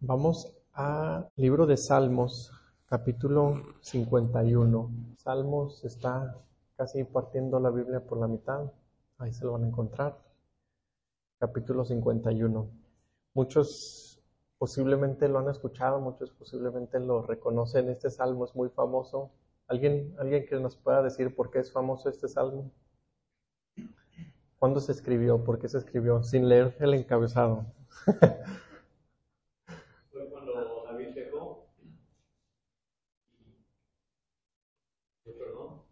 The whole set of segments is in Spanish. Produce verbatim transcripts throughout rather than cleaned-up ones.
Vamos al libro de Salmos, capítulo cincuenta y uno. Salmos está casi partiendo la Biblia por la mitad. Ahí se lo van a encontrar. Capítulo cincuenta y uno. Muchos posiblemente lo han escuchado, muchos posiblemente lo reconocen. Este salmo es muy famoso. ¿Alguien, alguien que nos pueda decir por qué es famoso este salmo? ¿Cuándo se escribió? ¿Por qué se escribió? Sin leer el encabezado. Fue cuando David pecó. Perdón.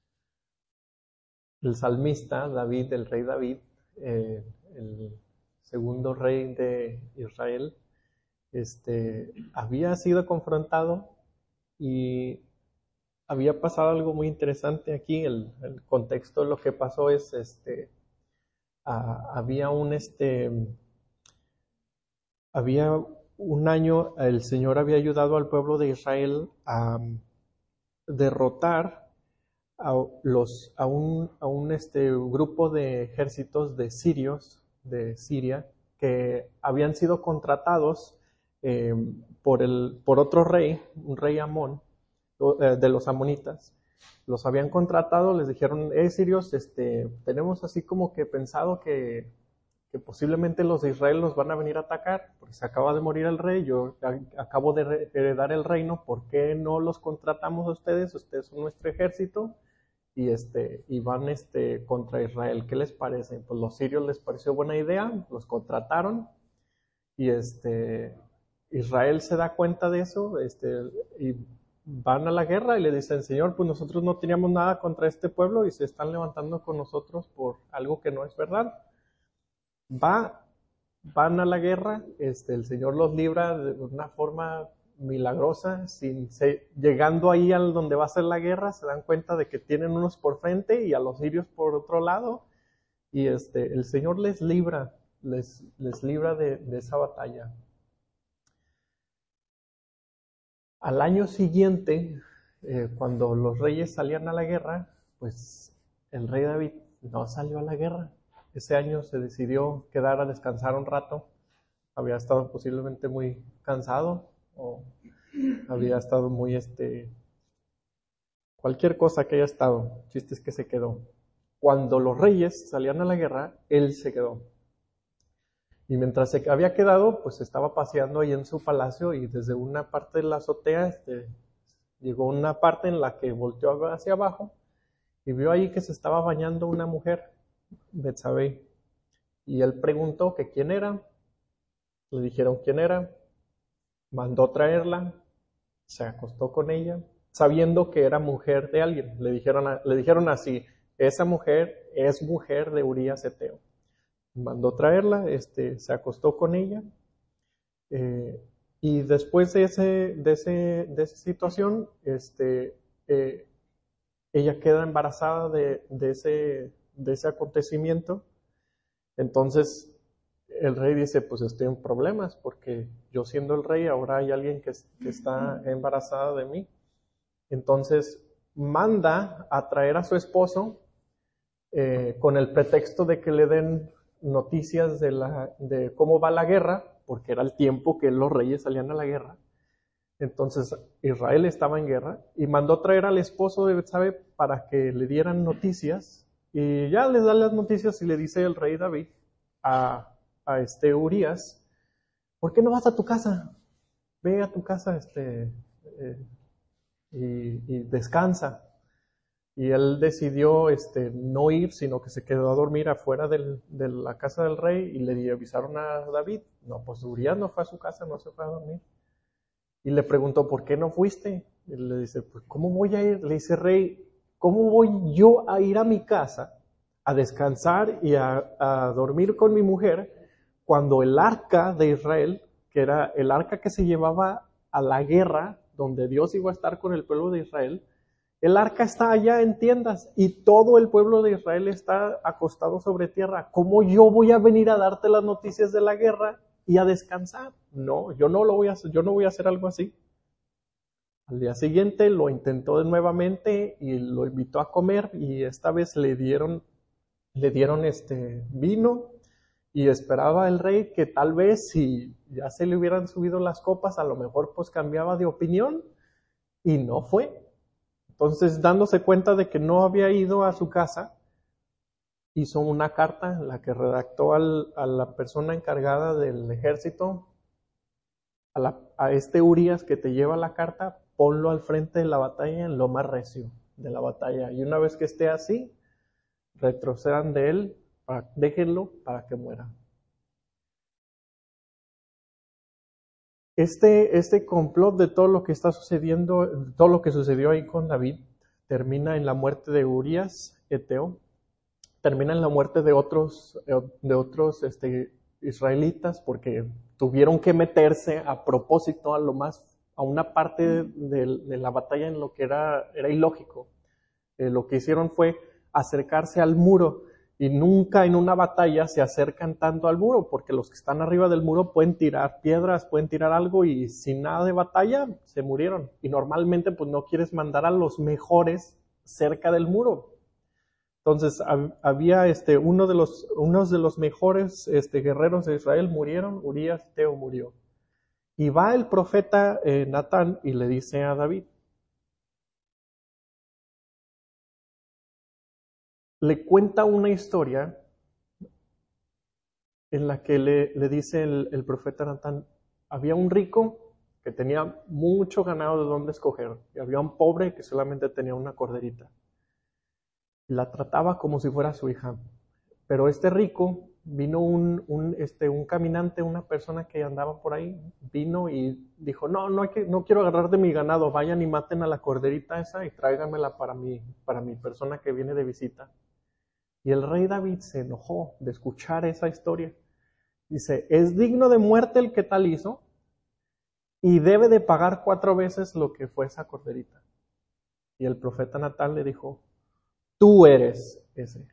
El salmista David, el rey David, eh, el segundo rey de Israel, este, había sido confrontado y había pasado algo muy interesante aquí. El, el contexto de lo que pasó es, este, ah, había un, este, había un año, el Señor había ayudado al pueblo de Israel a derrotar a, los, a un, a un este, grupo de ejércitos de sirios, de Siria, que habían sido contratados eh, por, el, por otro rey, un rey Amón, eh, de los amonitas. Los habían contratado, les dijeron, eh, sirios, este, tenemos así como que pensado que, que posiblemente los de Israel nos van a venir a atacar, porque se acaba de morir el rey, yo acabo de heredar el reino, ¿por qué no los contratamos a ustedes? Ustedes son nuestro ejército, y este y van este contra Israel. ¿Qué les parece? Pues los sirios les pareció buena idea, los contrataron y este Israel se da cuenta de eso, este y van a la guerra y le dicen, Señor, pues nosotros no teníamos nada contra este pueblo y se están levantando con nosotros por algo que no es verdad. Va, van a la guerra, este el Señor los libra de una forma milagrosa, sin se, llegando ahí al donde va a ser la guerra, se dan cuenta de que tienen unos por frente y a los sirios por otro lado, y este, el Señor les libra, les, les libra de, de esa batalla. Al año siguiente, eh, cuando los reyes salían a la guerra, pues el rey David no salió a la guerra. Ese año se decidió quedar a descansar un rato, había estado posiblemente muy cansado o había estado muy, este, cualquier cosa que haya estado, el chiste es que se quedó. Cuando los reyes salían a la guerra, él se quedó. Y mientras se había quedado, pues estaba paseando ahí en su palacio y desde una parte de la azotea, este, llegó una parte en la que volteó hacia abajo y vio ahí que se estaba bañando una mujer, Betsabé. Y él preguntó que quién era, le dijeron quién era, mandó traerla, se acostó con ella, sabiendo que era mujer de alguien. Le dijeron, a, le dijeron así, esa mujer es mujer de Urías Eteo. Mandó traerla, este, se acostó con ella, eh, y después de, ese, de, ese, de esa situación, este, eh, ella queda embarazada de, de, ese, de ese acontecimiento. Entonces el rey dice, pues estoy en problemas porque yo siendo el rey ahora hay alguien que, que está embarazada de mí. Entonces manda a traer a su esposo eh, con el pretexto de que le den noticias de, la, de cómo va la guerra, porque era el tiempo que los reyes salían a la guerra. Entonces Israel estaba en guerra y mandó traer al esposo de Betsabe para que le dieran noticias, y ya les da las noticias y le dice el rey David a, a este Urías, ¿por qué no vas a tu casa? Ve a tu casa este, eh, y, y descansa. Y él decidió este, no ir, sino que se quedó a dormir afuera del, de la casa del rey y le avisaron a David. No, pues Urías no fue a su casa, no se fue a dormir. Y le preguntó, ¿por qué no fuiste? Y le dice, pues ¿cómo voy a ir? Le dice, rey, ¿cómo voy yo a ir a mi casa a descansar y a, a dormir con mi mujer cuando el arca de Israel, que era el arca que se llevaba a la guerra, donde Dios iba a estar con el pueblo de Israel, el arca está allá en tiendas y todo el pueblo de Israel está acostado sobre tierra? ¿Cómo yo voy a venir a darte las noticias de la guerra y a descansar? No, yo no lo voy a hacer, yo no voy a hacer algo así. Al día siguiente lo intentó nuevamente y lo invitó a comer, y esta vez le dieron, le dieron este vino Y esperaba el rey que tal vez si ya se le hubieran subido las copas, a lo mejor pues cambiaba de opinión, y no fue. Entonces, dándose cuenta de que no había ido a su casa, hizo una carta en la que redactó al, a la persona encargada del ejército, a, la, a este Urias que te lleva la carta, ponlo al frente de la batalla en lo más recio de la batalla. Y una vez que esté así, retrocedan de él, para, déjenlo para que muera. Este, este complot de todo lo que está sucediendo, todo lo que sucedió ahí con David, termina en la muerte de Urias, Eteo, termina en la muerte de otros, de otros este, israelitas, porque tuvieron que meterse a propósito a lo más, a una parte de, de, de la batalla en lo que era, era ilógico. Eh, lo que hicieron fue acercarse al muro, y nunca en una batalla se acercan tanto al muro, porque los que están arriba del muro pueden tirar piedras, pueden tirar algo, y sin nada de batalla se murieron. Y normalmente pues no quieres mandar a los mejores cerca del muro. Entonces había este, uno de los, unos de los mejores este, guerreros de Israel murieron, Urias, Eteo murió. Y va el profeta eh, Natán y le dice a David, le cuenta una historia en la que le, le dice el, el profeta Natán, había un rico que tenía mucho ganado de dónde escoger, y había un pobre que solamente tenía una corderita. La trataba como si fuera su hija. Pero este rico, vino un, un, este, un caminante, una persona que andaba por ahí, vino y dijo, no, no, hay que, no quiero agarrar de mi ganado, vayan y maten a la corderita esa y tráiganmela para mí, para mi persona que viene de visita. Y el rey David se enojó de escuchar esa historia. Dice, es digno de muerte el que tal hizo y debe de pagar cuatro veces lo que fue esa corderita. Y el profeta Natán le dijo, tú eres ese.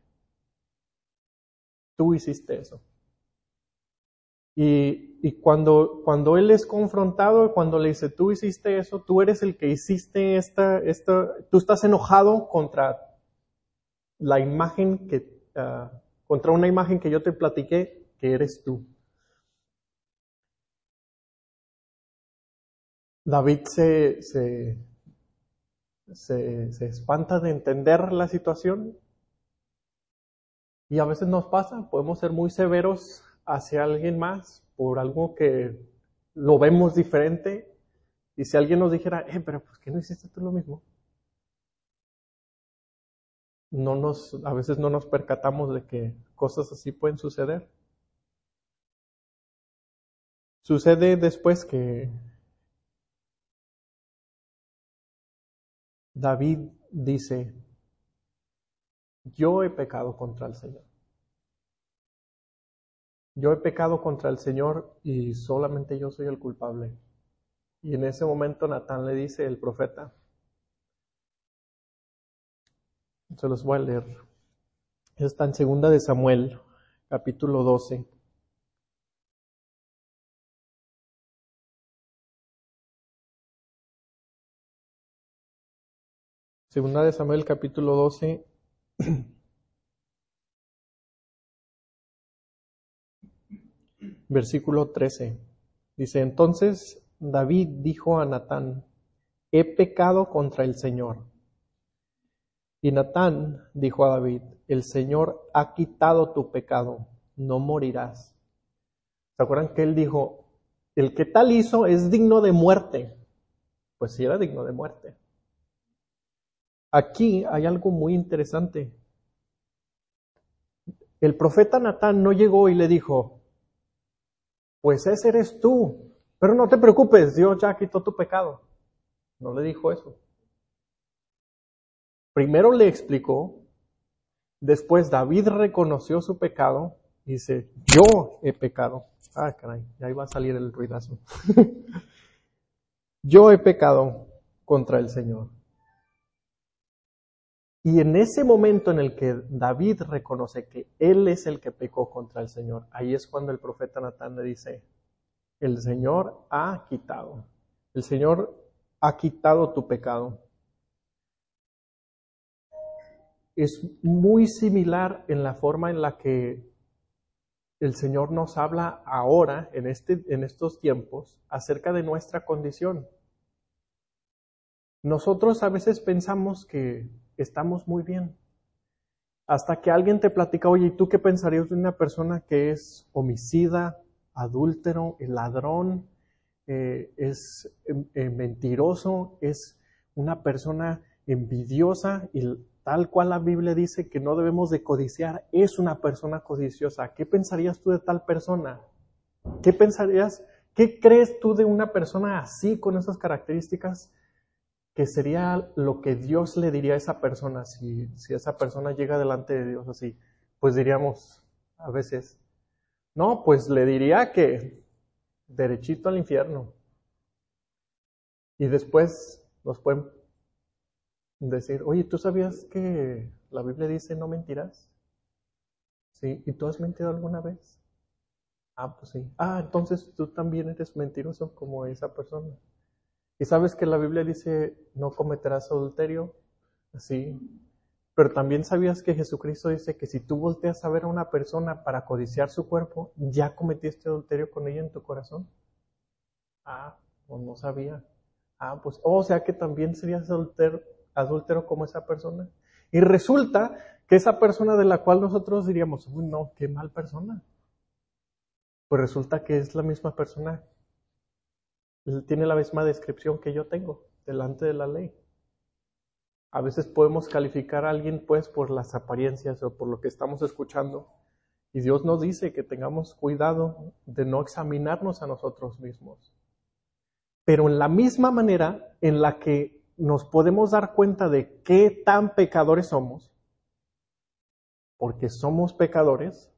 Tú hiciste eso. Y, y cuando, cuando él es confrontado, cuando le dice, tú hiciste eso, tú eres el que hiciste esta, esta tú estás enojado contra la imagen que, uh, contra una imagen que yo te platiqué, que eres tú. David se, se, se, se espanta de entender la situación, y a veces nos pasa, podemos ser muy severos hacia alguien más por algo que lo vemos diferente, y si alguien nos dijera, eh, pero ¿por qué no hiciste tú lo mismo? No nos, a veces no nos percatamos de que cosas así pueden suceder. Sucede después que David dice, yo he pecado contra el Señor. Yo he pecado contra el Señor y solamente yo soy el culpable. Y en ese momento Natán le dice, el profeta, se los voy a leer. Está en segunda de Samuel, capítulo doce. Segunda de Samuel, capítulo doce. Versículo trece. Dice, entonces David dijo a Natán, he pecado contra el Señor. Y Natán dijo a David, el Señor ha quitado tu pecado, no morirás. ¿Se acuerdan que él dijo, el que tal hizo es digno de muerte? Pues sí, era digno de muerte. Aquí hay algo muy interesante. El profeta Natán no llegó y le dijo, pues ese eres tú, pero no te preocupes, Dios ya quitó tu pecado. No le dijo eso. Primero le explicó, después David reconoció su pecado y dice, yo he pecado. Ah, caray, ya iba a salir el ruidazo. Yo he pecado contra el Señor. Y en ese momento en el que David reconoce que él es el que pecó contra el Señor, ahí es cuando el profeta Natán le dice, el Señor ha quitado, el Señor ha quitado tu pecado. Es muy similar en la forma en la que el Señor nos habla ahora, en, este, en estos tiempos, acerca de nuestra condición. Nosotros a veces pensamos que estamos muy bien, hasta que alguien te platica, oye, ¿y tú qué pensarías de una persona que es homicida, adúltero, ladrón, eh, es eh, mentiroso, es una persona envidiosa y tal cual la Biblia dice que no debemos de codiciar, es una persona codiciosa? ¿Qué pensarías tú de tal persona? ¿Qué pensarías, qué crees tú de una persona así, con esas características, que sería lo que Dios le diría a esa persona si, si esa persona llega delante de Dios así? Pues diríamos a veces, no, pues le diría que derechito al infierno. Y después nos pueden decir, oye, ¿tú sabías que la Biblia dice no mentirás? ¿Sí? ¿Y tú has mentido alguna vez? Ah, pues sí. Ah, entonces tú también eres mentiroso como esa persona. ¿Y sabes que la Biblia dice no cometerás adulterio? Sí. Pero también sabías que Jesucristo dice que si tú volteas a ver a una persona para codiciar su cuerpo, ya cometiste adulterio con ella en tu corazón. Ah, pues no sabía. Ah, pues, oh, o sea que también serías adúltero, adúltero como esa persona. Y resulta que esa persona de la cual nosotros diríamos, uy, no, qué mal persona. Pues resulta que es la misma persona, tiene la misma descripción que yo tengo delante de la ley. A veces podemos calificar a alguien pues por las apariencias o por lo que estamos escuchando. Y Dios nos dice que tengamos cuidado de no examinarnos a nosotros mismos. Pero en la misma manera en la que nos podemos dar cuenta de qué tan pecadores somos, porque somos pecadores,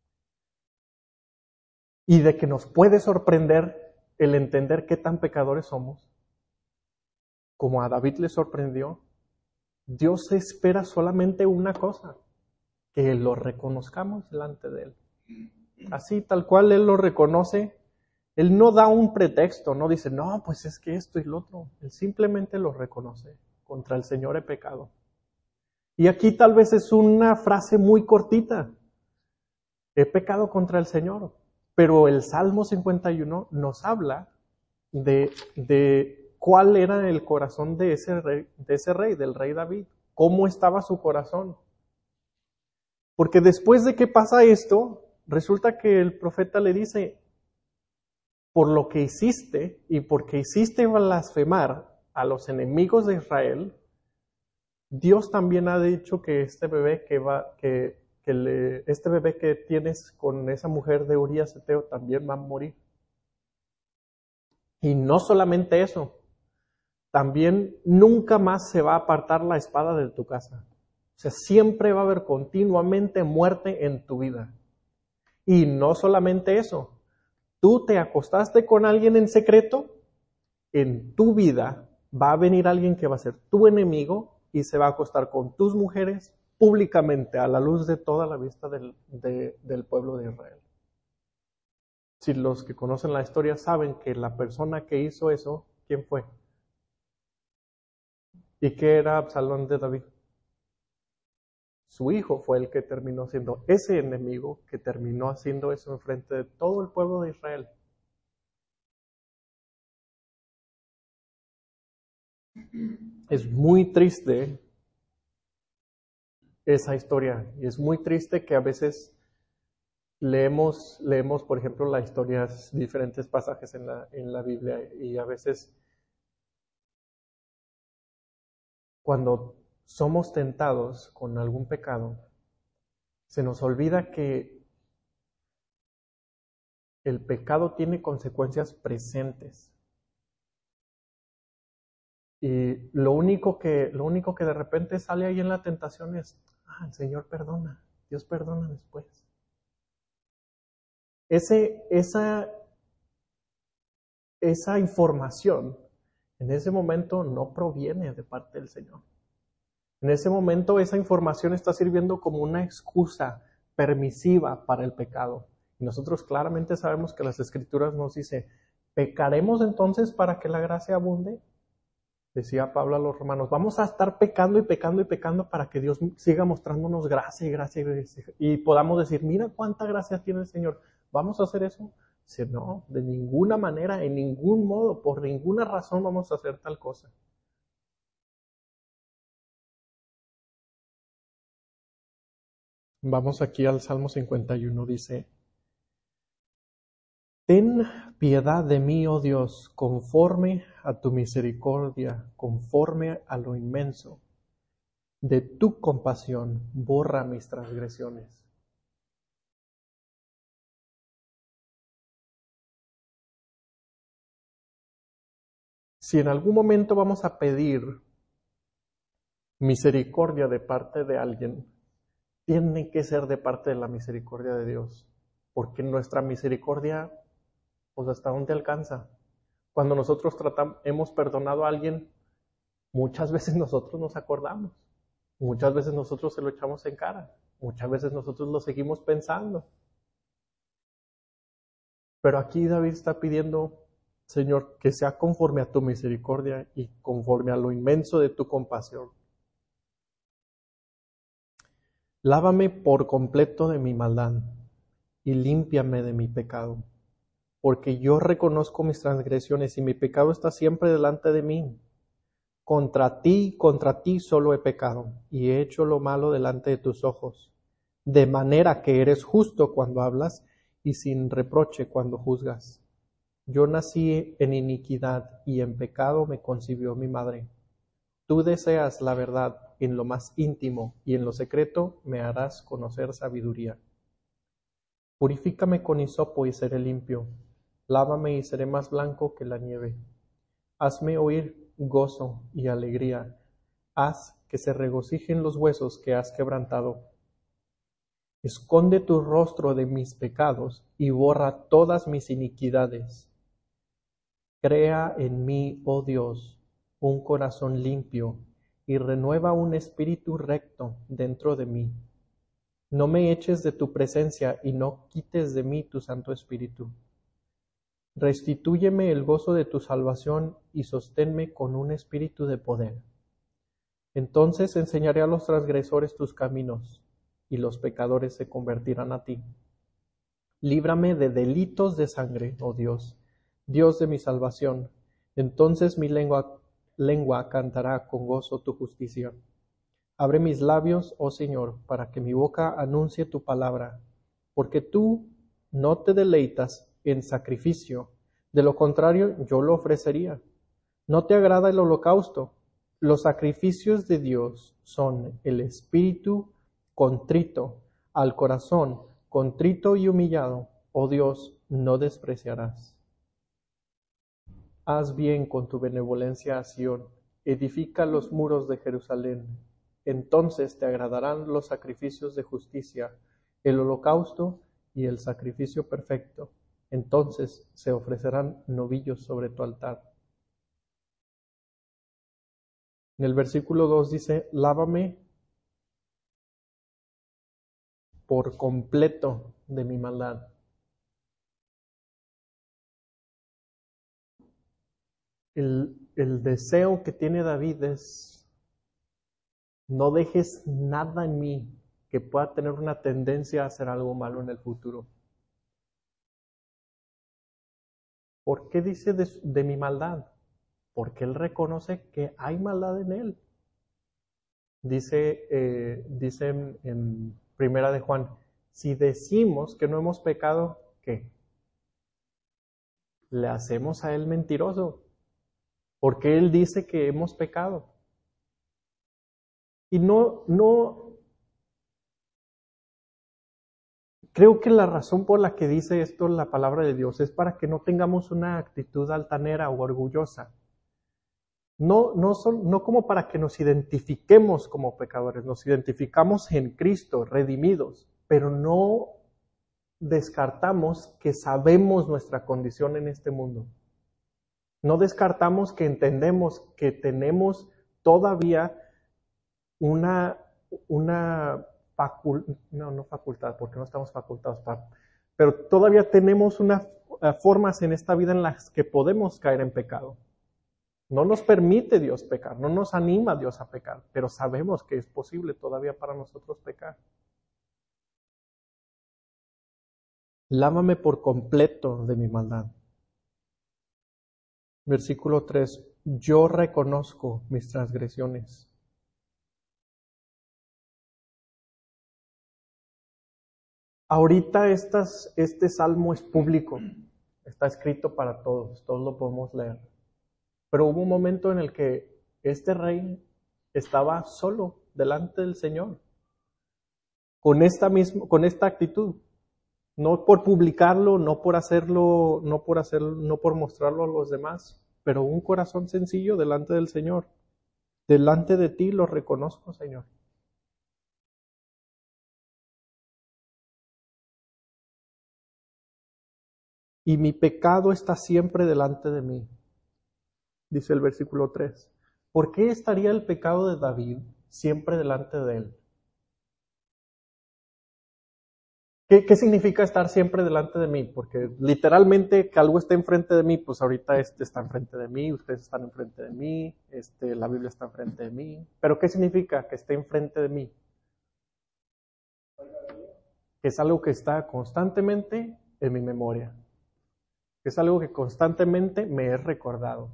y de que nos puede sorprender el entender qué tan pecadores somos, como a David le sorprendió, Dios espera solamente una cosa, que lo reconozcamos delante de Él. Así, tal cual Él lo reconoce, Él no da un pretexto, no dice, no, pues es que esto y lo otro. Él simplemente lo reconoce. Contra el Señor he pecado. Y aquí tal vez es una frase muy cortita. He pecado contra el Señor. Pero el Salmo cincuenta y uno nos habla de, de cuál era el corazón de ese rey, de ese rey, del rey David. Cómo estaba su corazón. Porque después de que pasa esto, resulta que el profeta le dice, por lo que hiciste y porque hiciste blasfemar a los enemigos de Israel, Dios también ha dicho que este bebé que va, que, que le, este bebé que tienes con esa mujer de Urías Eteo también va a morir. Y no solamente eso, también nunca más se va a apartar la espada de tu casa. O sea, siempre va a haber continuamente muerte en tu vida. Y no solamente eso, tú te acostaste con alguien en secreto, en tu vida va a venir alguien que va a ser tu enemigo y se va a acostar con tus mujeres públicamente a la luz de toda la vista del, de, del pueblo de Israel. Si los que conocen la historia saben que la persona que hizo eso, ¿quién fue? ¿Y qué era Absalón de David? Su hijo fue el que terminó siendo ese enemigo que terminó haciendo eso enfrente de todo el pueblo de Israel. Es muy triste esa historia y es muy triste que a veces leemos, leemos por ejemplo, las historias, diferentes pasajes en la, en la Biblia y a veces cuando somos tentados con algún pecado, se nos olvida que el pecado tiene consecuencias presentes. Y lo único que, lo único que de repente sale ahí en la tentación es, ah, el Señor perdona, Dios perdona después. Ese, esa, esa información en ese momento no proviene de parte del Señor. En ese momento esa información está sirviendo como una excusa permisiva para el pecado. Y nosotros claramente sabemos que las Escrituras nos dicen, ¿pecaremos entonces para que la gracia abunde? Decía Pablo a los romanos, vamos a estar pecando y pecando y pecando para que Dios siga mostrándonos gracia y gracia y gracia. Y podamos decir, mira cuánta gracia tiene el Señor. ¿Vamos a hacer eso? Dice, no, de ninguna manera, en ningún modo, por ninguna razón vamos a hacer tal cosa. Vamos aquí al Salmo cincuenta y uno, dice, ten piedad de mí, oh Dios, conforme a tu misericordia, conforme a lo inmenso de tu compasión, borra mis transgresiones. Si en algún momento vamos a pedir misericordia de parte de alguien, tiene que ser de parte de la misericordia de Dios, porque nuestra misericordia, pues hasta dónde alcanza. Cuando nosotros tratamos, hemos perdonado a alguien, muchas veces nosotros nos acordamos, muchas veces nosotros se lo echamos en cara, muchas veces nosotros lo seguimos pensando. Pero aquí David está pidiendo, Señor, que sea conforme a tu misericordia y conforme a lo inmenso de tu compasión. Lávame por completo de mi maldad y límpiame de mi pecado, porque yo reconozco mis transgresiones y mi pecado está siempre delante de mí. Contra ti, contra ti solo he pecado y he hecho lo malo delante de tus ojos, de manera que eres justo cuando hablas y sin reproche cuando juzgas. Yo nací en iniquidad y en pecado me concibió mi madre. Tú deseas la verdad en lo más íntimo y en lo secreto me harás conocer sabiduría. Purifícame con hisopo y seré limpio. Lávame y seré más blanco que la nieve. Hazme oír gozo y alegría. Haz que se regocijen los huesos que has quebrantado. Esconde tu rostro de mis pecados y borra todas mis iniquidades. Crea en mí, oh Dios, un corazón limpio y renueva un espíritu recto dentro de mí. No me eches de tu presencia y no quites de mí tu Santo Espíritu. Restitúyeme el gozo de tu salvación y sosténme con un espíritu de poder. Entonces enseñaré a los transgresores tus caminos y los pecadores se convertirán a ti. Líbrame de delitos de sangre, oh Dios, Dios de mi salvación. Entonces mi lengua, lengua cantará con gozo tu justicia. Abre mis labios, oh Señor, para que mi boca anuncie tu palabra, porque tú no te deleitas en sacrificio, de lo contrario yo lo ofrecería. No te agrada el holocausto. Los sacrificios de Dios son el espíritu contrito, al corazón contrito y humillado, oh Dios, no despreciarás. Haz bien con tu benevolencia a Sión, edifica los muros de Jerusalén. Entonces te agradarán los sacrificios de justicia, el holocausto y el sacrificio perfecto. Entonces se ofrecerán novillos sobre tu altar. En el versículo dos dice, lávame por completo de mi maldad. El, el deseo que tiene David es, no dejes nada en mí que pueda tener una tendencia a hacer algo malo en el futuro. ¿Por qué dice de, de mi maldad? Porque él reconoce que hay maldad en él. Dice, eh, dice en, en Primera de Juan, si decimos que no hemos pecado, ¿qué? Le hacemos a él mentiroso, porque él dice que hemos pecado. Y no, no, creo que la razón por la que dice esto la palabra de Dios es para que no tengamos una actitud altanera o orgullosa. No, no, son, no como para que nos identifiquemos como pecadores, nos identificamos en Cristo, redimidos, pero no descartamos que sabemos nuestra condición en este mundo. No descartamos que entendemos que tenemos todavía una, una facul, no, no facultad, porque no estamos facultados para, pero todavía tenemos unas uh, formas en esta vida en las que podemos caer en pecado. No nos permite Dios pecar, no nos anima Dios a pecar, pero sabemos que es posible todavía para nosotros pecar. Lávame por completo de mi maldad. Versículo tres. Yo reconozco mis transgresiones. Ahorita estas, este salmo es público, está escrito para todos, todos lo podemos leer. Pero hubo un momento en el que este rey estaba solo delante del Señor, con esta misma, con esta actitud, no por publicarlo, no por hacerlo, no por hacerlo, no por mostrarlo a los demás, pero un corazón sencillo delante del Señor. Delante de ti lo reconozco, Señor. Y mi pecado está siempre delante de mí, dice el versículo tres. ¿Por qué estaría el pecado de David siempre delante de él? ¿Qué, ¿Qué significa estar siempre delante de mí? Porque literalmente que algo esté enfrente de mí, pues ahorita este está enfrente de mí, ustedes están enfrente de mí, este, la Biblia está enfrente de mí. ¿Pero qué significa que esté enfrente de mí? Que es algo que está constantemente en mi memoria. Que es algo que constantemente me es recordado.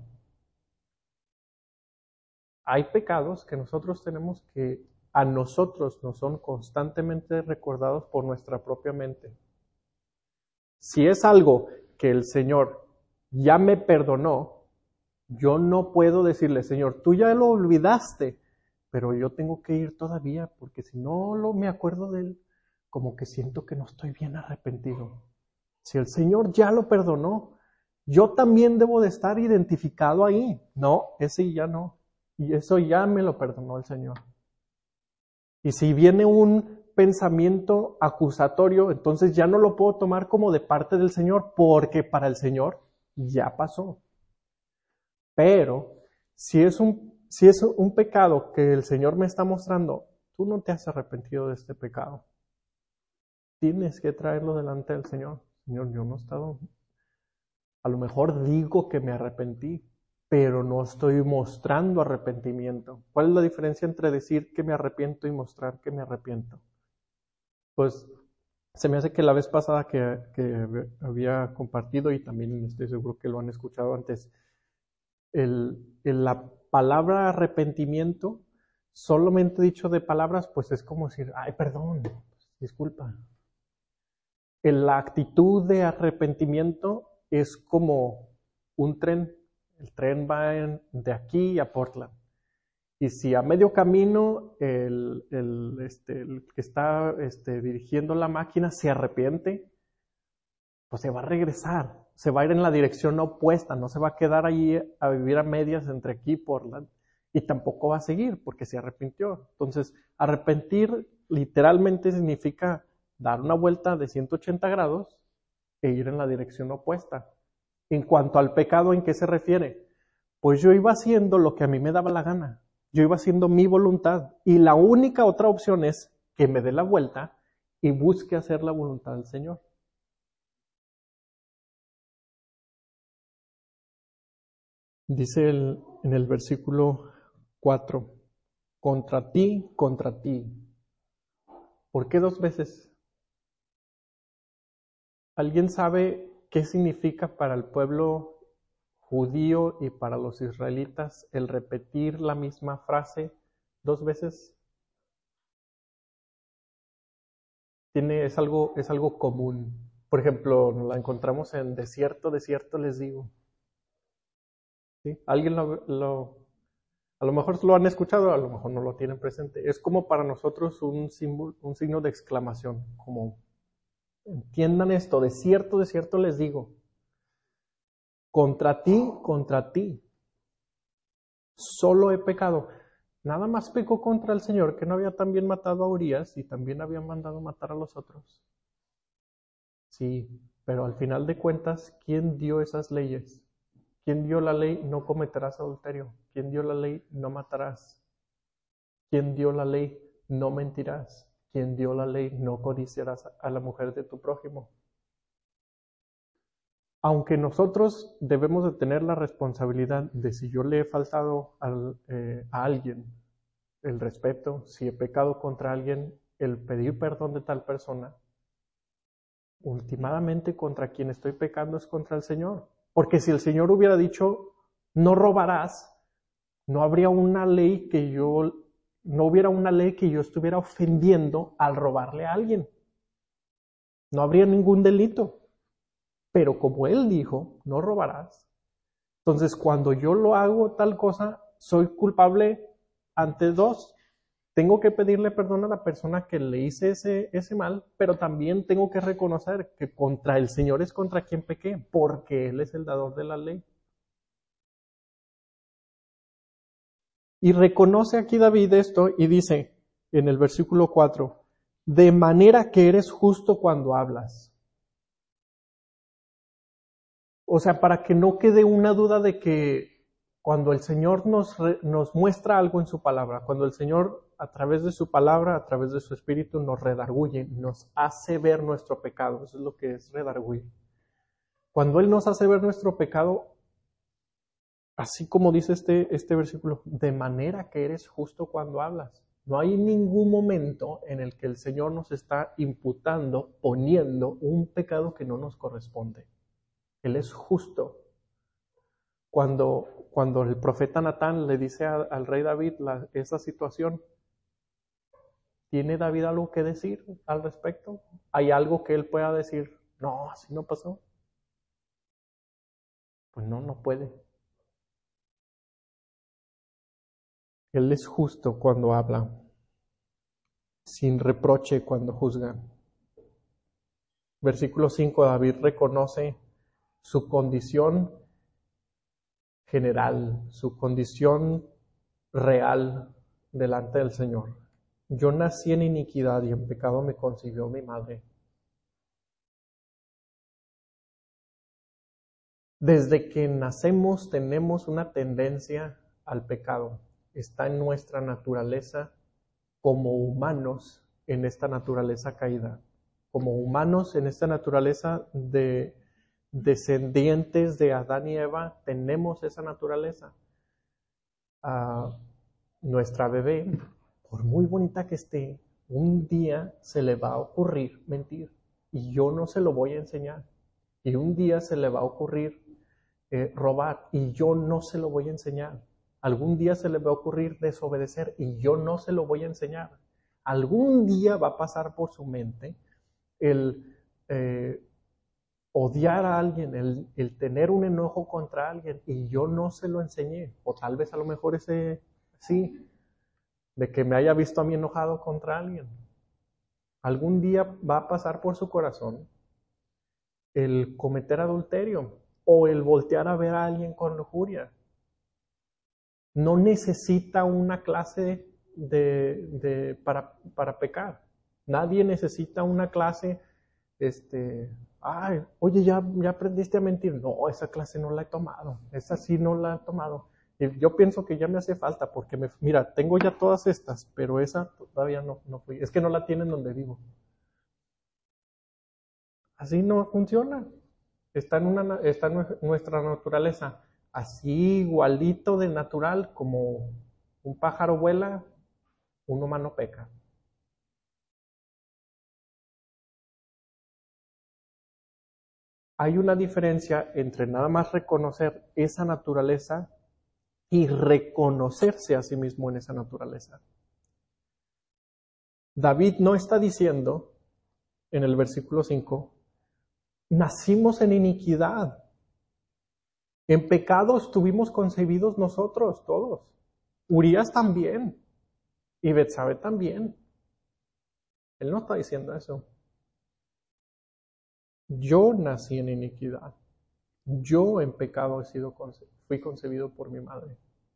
Hay pecados que nosotros tenemos que a nosotros nos son constantemente recordados por nuestra propia mente. Si es algo que el Señor ya me perdonó, yo no puedo decirle, Señor, tú ya lo olvidaste, pero yo tengo que ir todavía, porque si no lo me acuerdo de él, como que siento que no estoy bien arrepentido. Si el Señor ya lo perdonó, yo también debo de estar identificado ahí. No, ese ya no. Y eso ya me lo perdonó el Señor. Y si viene un pensamiento acusatorio, entonces ya no lo puedo tomar como de parte del Señor, porque para el Señor ya pasó. Pero si es un, si es un pecado que el Señor me está mostrando, tú no te has arrepentido de este pecado. Tienes que traerlo delante del Señor. Señor, yo no he estado... A lo mejor digo que me arrepentí, pero no estoy mostrando arrepentimiento. ¿Cuál es la diferencia entre decir que me arrepiento y mostrar que me arrepiento? Pues se me hace que la vez pasada que, que había compartido, y también estoy seguro que lo han escuchado antes, el, el, la palabra arrepentimiento, solamente dicho de palabras, pues es como decir, ay, perdón, disculpa. La actitud de arrepentimiento es como un tren. El tren va en, de aquí a Portland. Y si a medio camino el, el, este, el que está este, dirigiendo la máquina se arrepiente, pues se va a regresar. Se va a ir en la dirección opuesta. No se va a quedar allí a vivir a medias entre aquí y Portland. Y tampoco va a seguir porque se arrepintió. Entonces, arrepentir literalmente significa dar una vuelta de ciento ochenta grados e ir en la dirección opuesta. En cuanto al pecado, ¿en qué se refiere? Pues yo iba haciendo lo que a mí me daba la gana. Yo iba haciendo mi voluntad. Y la única otra opción es que me dé la vuelta y busque hacer la voluntad del Señor. Dice el, en el versículo cuatro, contra ti, contra ti. ¿Por qué dos veces? ¿Alguien sabe qué significa para el pueblo judío y para los israelitas el repetir la misma frase dos veces? Tiene, es algo, es algo común. Por ejemplo, la encontramos en desierto, desierto les digo. ¿Sí? ¿Alguien lo, lo, a lo mejor lo han escuchado, a lo mejor no lo tienen presente? Es como para nosotros un, símbolo, un signo de exclamación, como entiendan esto, desierto, desierto les digo. Contra ti, contra ti. Solo he pecado. Nada más pecó contra el Señor, que no había también matado a Urias y también había mandado matar a los otros. Sí, pero al final de cuentas, ¿quién dio esas leyes? ¿Quién dio la ley no cometerás adulterio? ¿Quién dio la ley no matarás? ¿Quién dio la ley no mentirás? ¿Quién dio la ley no codiciarás a la mujer de tu prójimo? Aunque nosotros debemos de tener la responsabilidad de si yo le he faltado al, eh, a alguien el respeto, si he pecado contra alguien, el pedir perdón de tal persona, últimamente contra quien estoy pecando es contra el Señor. Porque si el Señor hubiera dicho, no robarás, no habría una ley que yo, no hubiera una ley que yo estuviera ofendiendo al robarle a alguien. No habría ningún delito. Pero como Él dijo, no robarás. Entonces, cuando yo lo hago tal cosa, soy culpable ante dos. Tengo que pedirle perdón a la persona que le hice ese, ese mal, pero también tengo que reconocer que contra el Señor es contra quien pequé, porque Él es el dador de la ley. Y reconoce aquí David esto y dice en el versículo cuatro, de manera que eres justo cuando hablas. O sea, para que no quede una duda de que cuando el Señor nos, nos muestra algo en su palabra, cuando el Señor a través de su palabra, a través de su espíritu nos redarguye, nos hace ver nuestro pecado, eso es lo que es redarguir. Cuando Él nos hace ver nuestro pecado, así como dice este, este versículo, de manera que eres justo cuando hablas. No hay ningún momento en el que el Señor nos está imputando, poniendo un pecado que no nos corresponde. Él es justo. Cuando, cuando el profeta Natán le dice a, al rey David la, esa situación, ¿tiene David algo que decir al respecto? ¿Hay algo que él pueda decir? No, así no pasó. Pues no, no puede. Él es justo cuando habla, sin reproche cuando juzga. Versículo cinco, David reconoce su condición general, su condición real delante del Señor. Yo nací en iniquidad y en pecado me concibió mi madre. Desde que nacemos tenemos una tendencia al pecado. Está en nuestra naturaleza como humanos en esta naturaleza caída. Como humanos en esta naturaleza de descendientes de Adán y Eva, tenemos esa naturaleza. Uh, nuestra bebé, por muy bonita que esté, un día se le va a ocurrir mentir y yo no se lo voy a enseñar. Y un día se le va a ocurrir eh, robar y yo no se lo voy a enseñar. Algún día se le va a ocurrir desobedecer y yo no se lo voy a enseñar. Algún día va a pasar por su mente el eh, odiar a alguien, el, el tener un enojo contra alguien y yo no se lo enseñé. O tal vez a lo mejor ese sí, de que me haya visto a mí enojado contra alguien. Algún día va a pasar por su corazón el cometer adulterio o el voltear a ver a alguien con lujuria. No necesita una clase de, de, para, para pecar. Nadie necesita una clase, este, ay, oye, ¿ya, ya aprendiste a mentir? No, esa clase no la he tomado, esa sí no la he tomado. Y yo pienso que ya me hace falta porque, me, mira, tengo ya todas estas, pero esa todavía no, no fui. Es que no la tienen donde vivo. Así no funciona. Está en, una, está en nuestra naturaleza. Así igualito de natural como un pájaro vuela, un humano peca. Hay una diferencia entre nada más reconocer esa naturaleza y reconocerse a sí mismo en esa naturaleza. David no está diciendo en el versículo cinco, nacimos en iniquidad. En pecado estuvimos concebidos nosotros todos. Urías también. Y Betsabe también. Él no está diciendo eso. Yo nací en iniquidad. Yo en pecado he sido conce- fui concebido por mi madre.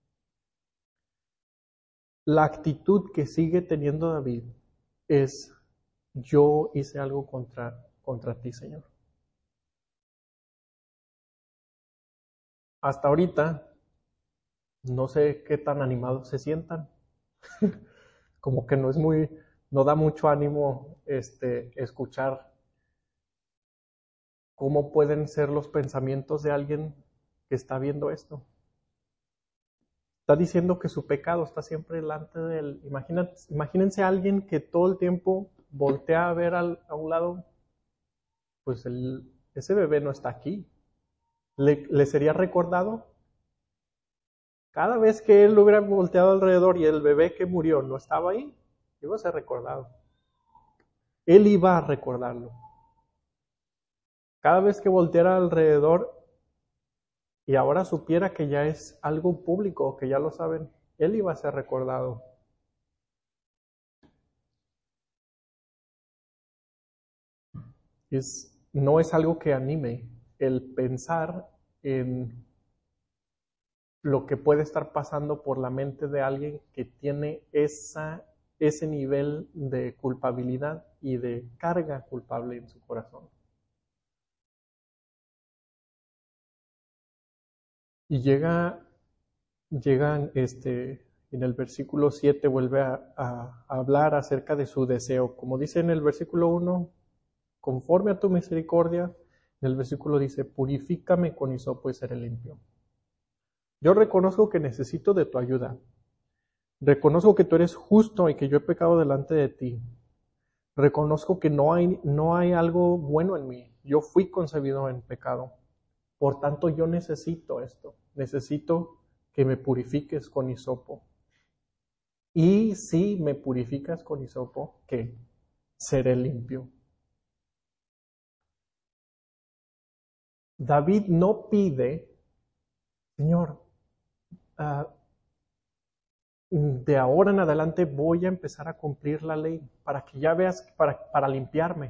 La actitud que sigue teniendo David es, yo hice algo contra, contra ti, Señor. Hasta ahorita, no sé qué tan animados se sientan. Como que no es muy, no da mucho ánimo este, escuchar ¿cómo pueden ser los pensamientos de alguien que está viendo esto? Está diciendo que su pecado está siempre delante de él. Imagínense, imagínense a alguien que todo el tiempo voltea a ver al, a un lado, pues el, ese bebé no está aquí. ¿Le, le sería recordado? Cada vez que él hubiera volteado alrededor y el bebé que murió no estaba ahí, iba a ser recordado. Él iba a recordarlo. Cada vez que volteara alrededor y ahora supiera que ya es algo público, que ya lo saben, él iba a ser recordado. Es, no es algo que anime el pensar en lo que puede estar pasando por la mente de alguien que tiene esa, ese nivel de culpabilidad y de carga culpable en su corazón. Y llega, llegan este, en el versículo siete vuelve a, a, a hablar acerca de su deseo. Como dice en el versículo uno, conforme a tu misericordia, en el versículo dice, purifícame con hisopo y seré limpio. Yo reconozco que necesito de tu ayuda. Reconozco que tú eres justo y que yo he pecado delante de ti. Reconozco que no hay, no hay algo bueno en mí. Yo fui concebido en pecado. Por tanto, yo necesito esto. Necesito que me purifiques con hisopo. Y si me purificas con hisopo, ¿qué? Seré limpio. David no pide, Señor, uh, de ahora en adelante voy a empezar a cumplir la ley para que ya veas, para, para limpiarme.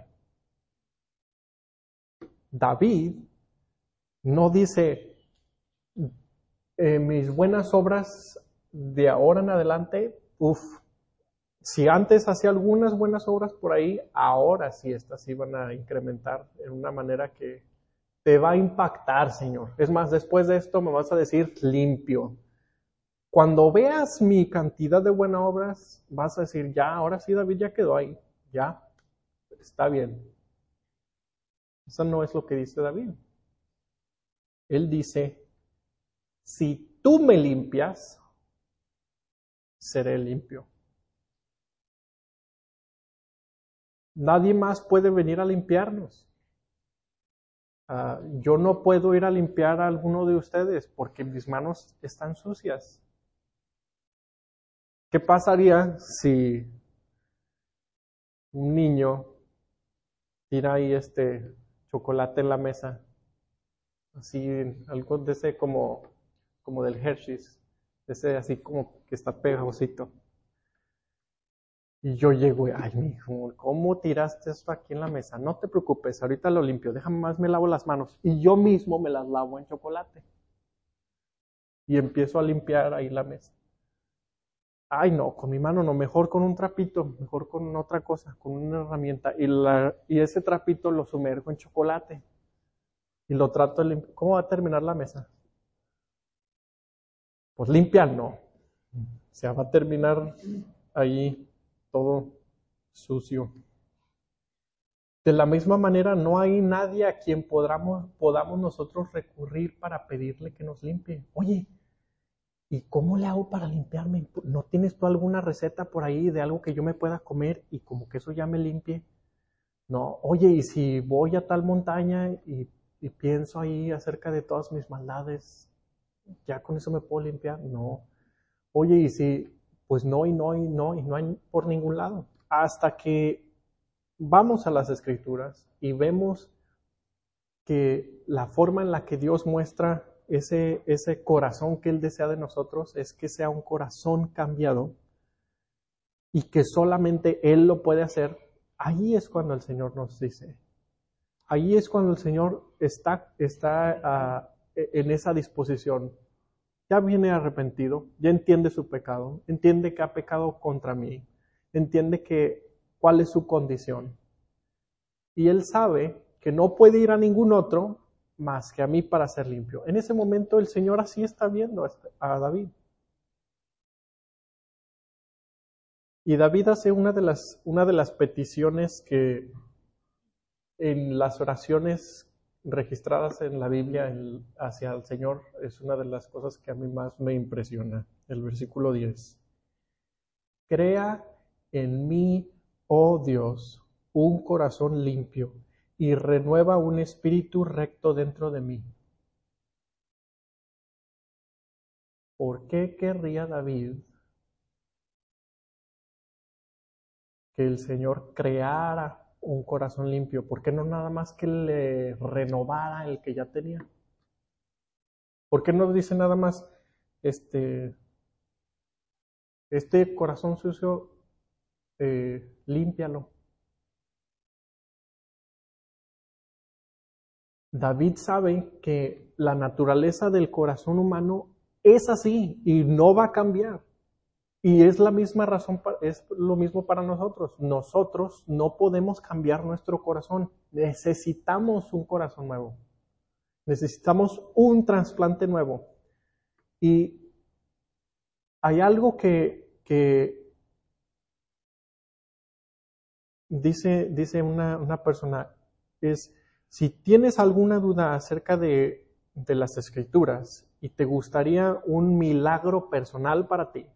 David no dice, eh, mis buenas obras de ahora en adelante, uff, si antes hacía algunas buenas obras por ahí, ahora sí estas iban a incrementar en una manera que te va a impactar, Señor. Es más, después de esto me vas a decir limpio. Cuando veas mi cantidad de buenas obras, vas a decir, ya, ahora sí David ya quedó ahí, ya, está bien. Eso no es lo que dice David. Él dice, si tú me limpias, seré limpio. Nadie más puede venir a limpiarnos. Uh, yo no puedo ir a limpiar a alguno de ustedes porque mis manos están sucias. ¿Qué pasaría si un niño tira ahí este chocolate en la mesa? Así, algo de ese como, como del Hershey's, ese así como que está pegajosito. Y yo llego y, ay, mijo, ¿cómo tiraste esto aquí en la mesa? No te preocupes, ahorita lo limpio, déjame más, me lavo las manos. Y yo mismo me las lavo en chocolate. Y empiezo a limpiar ahí la mesa. Ay, no, con mi mano no, mejor con un trapito, mejor con otra cosa, con una herramienta. Y, la, y ese trapito lo sumerjo en chocolate. Y lo trato de limpiar. ¿Cómo va a terminar la mesa? Pues limpia no. O sea, va a terminar ahí todo sucio. De la misma manera, no hay nadie a quien podamos, podamos nosotros recurrir para pedirle que nos limpie. Oye, ¿y cómo le hago para limpiarme? ¿No tienes tú alguna receta por ahí de algo que yo me pueda comer y como que eso ya me limpie? No, oye, ¿y si voy a tal montaña y, y pienso ahí acerca de todas mis maldades, ya con eso me puedo limpiar? No. Oye, ¿y si? Pues no, y no, y no, y no hay por ningún lado. Hasta que vamos a las Escrituras y vemos que la forma en la que Dios muestra ese, ese corazón que Él desea de nosotros es que sea un corazón cambiado y que solamente Él lo puede hacer. Ahí es cuando el Señor nos dice, ahí es cuando el Señor está, está uh, en esa disposición. Ya viene arrepentido, ya entiende su pecado, entiende que ha pecado contra mí, entiende que cuál es su condición. Y Él sabe que no puede ir a ningún otro más que a mí para ser limpio. En ese momento el Señor así está viendo a David. Y David hace una de las, una de las peticiones que en las oraciones registradas en la Biblia el, hacia el Señor es una de las cosas que a mí más me impresiona. El versículo diez. Crea en mí, oh Dios, un corazón limpio y renueva un espíritu recto dentro de mí. ¿Por qué querría David que el Señor creara un corazón limpio? ¿Por qué no nada más que le renovara el que ya tenía? ¿Por qué no dice nada más, este, este corazón sucio, eh, límpialo? David sabe que la naturaleza del corazón humano es así y no va a cambiar. Y es la misma razón, es lo mismo para nosotros. Nosotros no podemos cambiar nuestro corazón. Necesitamos un corazón nuevo. Necesitamos un trasplante nuevo. Y hay algo que, que dice, dice una, una persona, es, si tienes alguna duda acerca de, de las Escrituras y te gustaría un milagro personal para ti,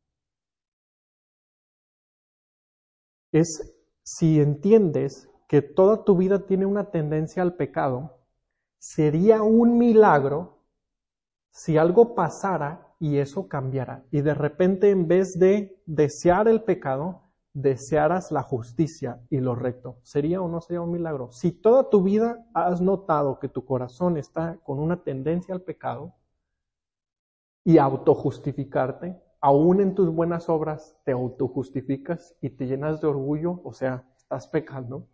es si entiendes que toda tu vida tiene una tendencia al pecado, sería un milagro si algo pasara y eso cambiara. Y de repente, en vez de desear el pecado, desearas la justicia y lo recto. ¿Sería o no sería un milagro? Si toda tu vida has notado que tu corazón está con una tendencia al pecado y autojustificarte, aún en tus buenas obras te autojustificas y te llenas de orgullo, o sea, estás pecando.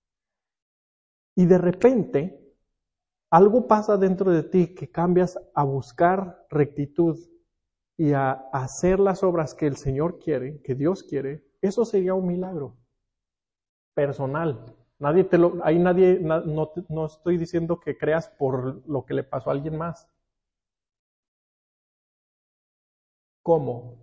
Y de repente, algo pasa dentro de ti que cambias a buscar rectitud y a hacer las obras que el Señor quiere, que Dios quiere. Eso sería un milagro personal. Nadie te lo, ahí nadie, no, no, no estoy diciendo que creas por lo que le pasó a alguien más. ¿Cómo?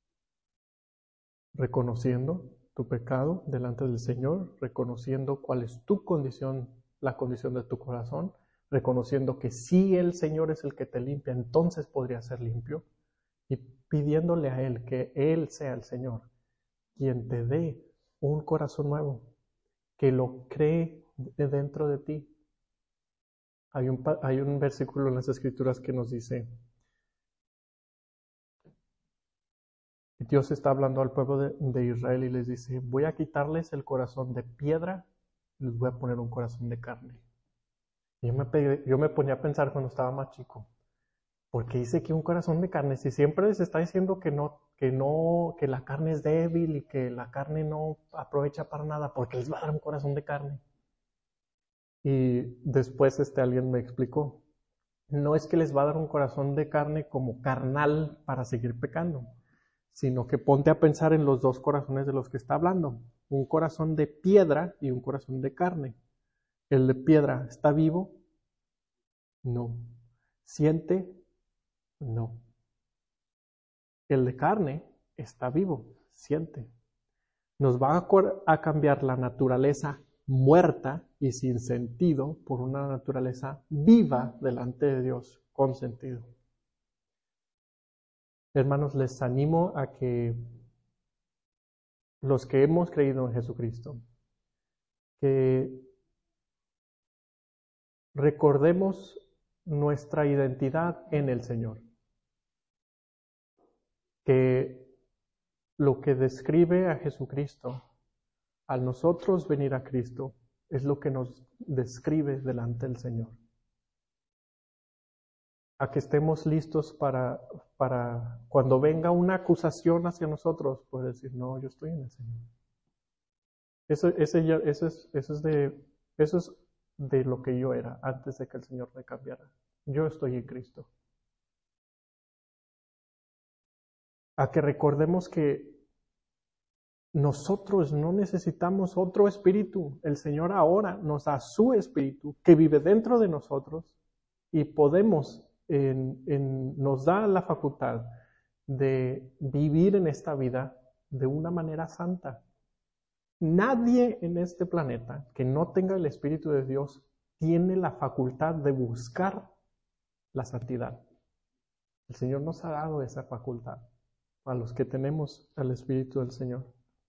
Reconociendo tu pecado delante del Señor, reconociendo cuál es tu condición, la condición de tu corazón, reconociendo que si el Señor es el que te limpia, entonces podría ser limpio, y pidiéndole a Él que Él sea el Señor quien te dé un corazón nuevo, que lo cree dentro de ti. Hay un, hay un versículo en las Escrituras que nos dice, Dios está hablando al pueblo de, de Israel y les dice, voy a quitarles el corazón de piedra y les voy a poner un corazón de carne. Y yo me, pegué, yo me ponía a pensar cuando estaba más chico, ¿por qué dice que un corazón de carne? Si siempre les está diciendo que no, que no, que la carne es débil y que la carne no aprovecha para nada, ¿por qué les va a dar un corazón de carne? Y después este, alguien me explicó, no es que les va a dar un corazón de carne como carnal para seguir pecando, sino que ponte a pensar en los dos corazones de los que está hablando, un corazón de piedra y un corazón de carne. El de piedra, ¿está vivo? No. ¿Siente? No. El de carne está vivo, siente. Nos va a, a cambiar la naturaleza muerta y sin sentido por una naturaleza viva delante de Dios, con sentido. Hermanos, les animo a que los que hemos creído en Jesucristo, que recordemos nuestra identidad en el Señor. Que lo que describe a Jesucristo, al nosotros venir a Cristo, es lo que nos describe delante del Señor. A que estemos listos para, para cuando venga una acusación hacia nosotros, poder decir, no, yo estoy en el Señor. Eso, ese ya, eso, es, eso, es de, eso es de lo que yo era antes de que el Señor me cambiara. Yo estoy en Cristo. A que recordemos que nosotros no necesitamos otro espíritu. El Señor ahora nos da su espíritu que vive dentro de nosotros y podemos, en, en, nos da la facultad de vivir en esta vida de una manera santa. Nadie en este planeta que no tenga el Espíritu de Dios tiene la facultad de buscar la santidad. El Señor nos ha dado esa facultad a los que tenemos al Espíritu del Señor.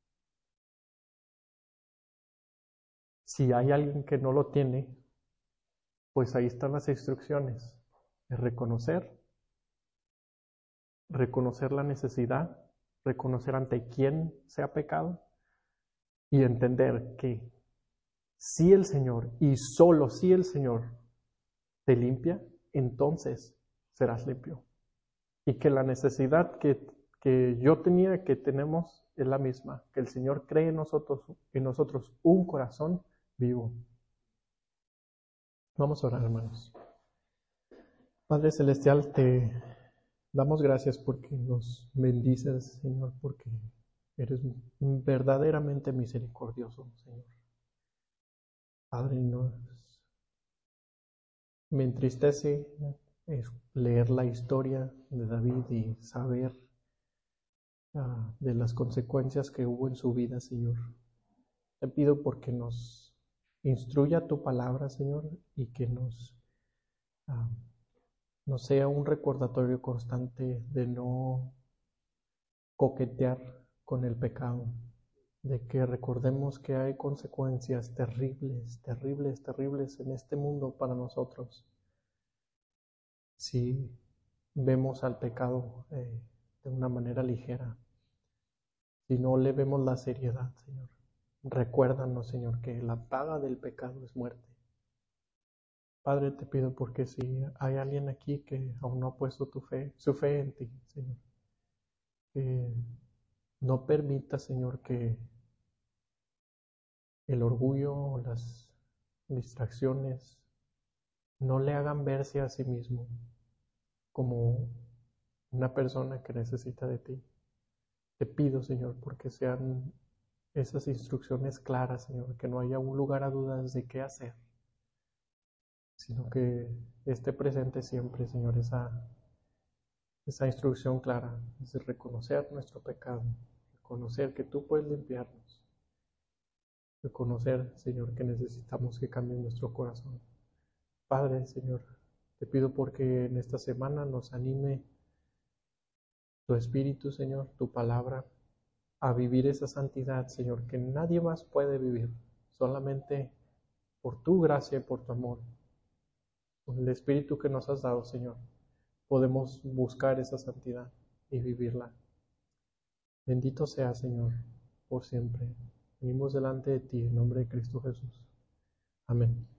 Si hay alguien que no lo tiene, pues ahí están las instrucciones. Es reconocer, reconocer la necesidad, reconocer ante quién se ha pecado y entender que si el Señor y solo si el Señor te limpia, entonces serás limpio. Y que la necesidad que, que yo tenía, que tenemos, es la misma. Que el Señor cree en nosotros, en nosotros un corazón vivo. Vamos a orar, hermanos. Padre Celestial, te damos gracias porque nos bendices, Señor, porque eres verdaderamente misericordioso, Señor. Padre, nos, me entristece es leer la historia de David y saber uh, de las consecuencias que hubo en su vida, Señor. Te pido porque nos instruya tu palabra, Señor, y que nos, uh, nos sea un recordatorio constante de no coquetear con el pecado, de que recordemos que hay consecuencias terribles, terribles, terribles en este mundo para nosotros si vemos al pecado eh, de una manera ligera, si no le vemos la seriedad, Señor. Recuérdanos, Señor, que la paga del pecado es muerte. Padre, te pido porque si hay alguien aquí que aún no ha puesto tu fe, su fe en ti, Señor, que no permita, Señor, que el orgullo o las distracciones no le hagan verse a sí mismo como una persona que necesita de ti. Te pido, Señor, porque sean esas instrucciones claras, Señor, que no haya un lugar a dudas de qué hacer, sino que esté presente siempre, Señor, esa, esa instrucción clara, es de reconocer nuestro pecado, reconocer que tú puedes limpiarnos, reconocer, Señor, que necesitamos que cambie nuestro corazón. Padre, Señor, te pido porque en esta semana nos anime tu Espíritu, Señor, tu palabra, a vivir esa santidad, Señor, que nadie más puede vivir, solamente por tu gracia y por tu amor. Con el Espíritu que nos has dado, Señor, podemos buscar esa santidad y vivirla. Bendito sea, Señor, por siempre. Venimos delante de ti, en nombre de Cristo Jesús. Amén.